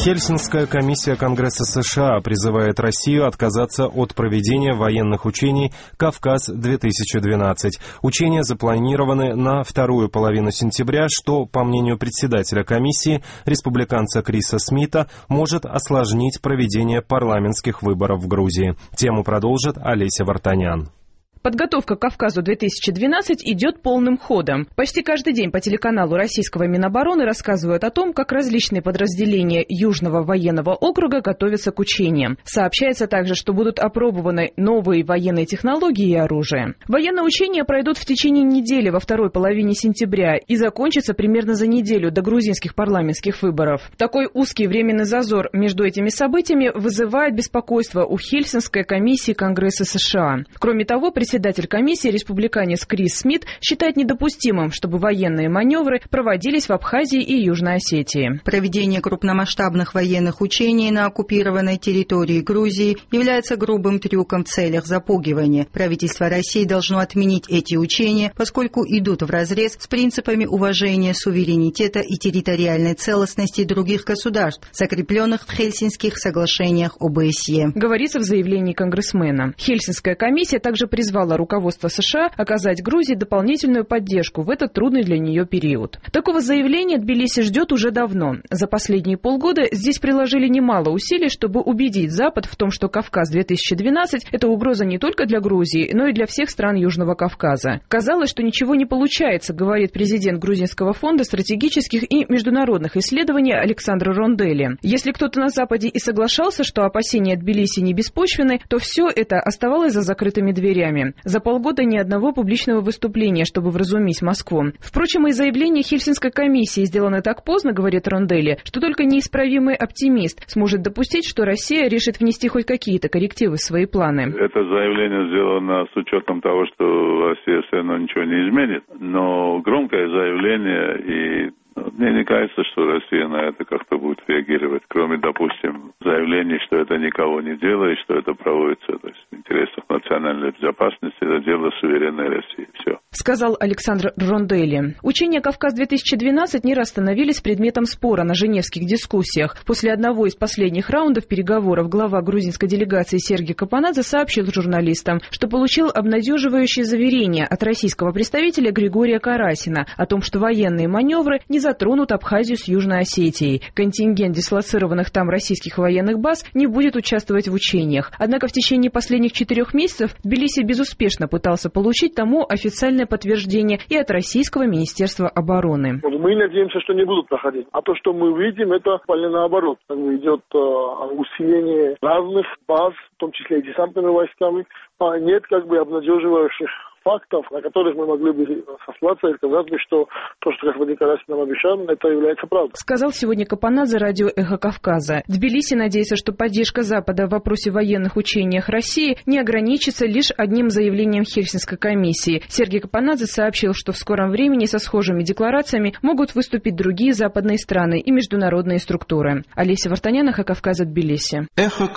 Хельсинская комиссия Конгресса США призывает Россию отказаться от проведения военных учений «Кавказ-2012». Учения запланированы на вторую половину сентября, что, по мнению председателя комиссии, республиканца Криса Смита, может осложнить проведение парламентских выборов в Грузии. Тему продолжит Олеся Вартанян. Подготовка к Кавказу-2012 идет полным ходом. Почти каждый день по телеканалу российского Минобороны рассказывают о том, как различные подразделения Южного военного округа готовятся к учениям. Сообщается также, что будут опробованы новые военные технологии и оружие. Военные учения пройдут в течение недели во второй половине сентября и закончатся примерно за неделю до грузинских парламентских выборов. Такой узкий временный зазор между этими событиями вызывает беспокойство у Хельсинской комиссии Конгресса США. Кроме того, председатель комиссии, республиканец Крис Смит, считает недопустимым, чтобы военные маневры проводились в Абхазии и Южной Осетии. Проведение крупномасштабных военных учений на оккупированной территории Грузии является грубым трюком в целях запугивания. Правительство России должно отменить эти учения, поскольку идут вразрез с принципами уважения суверенитета и территориальной целостности других государств, закрепленных в Хельсинских соглашениях ОБСЕ. Говорится в заявлении конгрессмена. Хельсинская комиссия также призвала руководство США оказать Грузии дополнительную поддержку в этот трудный для нее период. Такого заявления Тбилиси ждет уже давно. За последние полгода здесь приложили немало усилий, чтобы убедить Запад в том, что Кавказ-2012 – это угроза не только для Грузии, но и для всех стран Южного Кавказа. Казалось, что ничего не получается, говорит президент Грузинского фонда стратегических и международных исследований Александр Ронделли. Если кто-то на Западе и соглашался, что опасения Тбилиси не беспочвены, то все это оставалось за закрытыми дверями. За полгода ни одного публичного выступления, чтобы вразумить Москву. Впрочем, и заявление Хельсинской комиссии сделано так поздно, говорит Ронделли, что только неисправимый оптимист сможет допустить, что Россия решит внести хоть какие-то коррективы в свои планы. Это заявление сделано с учетом того, что Россия все равно ничего не изменит, но громкое заявление, и мне не кажется, что Россия на это как-то будет реагировать, кроме, допустим, заявлений, что это никого не делает, что это проводится в интересах национальной безопасности, это дело суверенной России. Все. Сказал Александр Ронделли. Учения «Кавказ-2012» не раз становились предметом спора на женевских дискуссиях. После одного из последних раундов переговоров глава грузинской делегации Сергей Капанадзе сообщил журналистам, что получил обнадеживающее заверение от российского представителя Григория Карасина о том, что военные маневры не затронут Абхазию с Южной Осетией. Контингент дислоцированных там российских военных баз не будет участвовать в учениях. Однако в течение последних 4 месяцев Тбилиси безуспешно пытался получить тому официальное подтверждение и от Российского Министерства обороны. Мы надеемся, что не будут проходить. А то, что мы видим, это вполне наоборот. Идет усиление разных баз, в том числе и десантными войсками. Нет обнадеживающих фактов, на которых мы могли бы сослаться и сказать, что то, что господин Карасин нам обещал, это является правдой. Сказал сегодня Капанадзе радио «Эхо Кавказа». Тбилиси надеется, что поддержка Запада в вопросе военных учениях России не ограничится лишь одним заявлением Хельсинской комиссии. Сергей Капанадзе сообщил, что в скором времени со схожими декларациями могут выступить другие западные страны и международные структуры. Олеся Вартанян, «Эхо Кавказа», Тбилиси.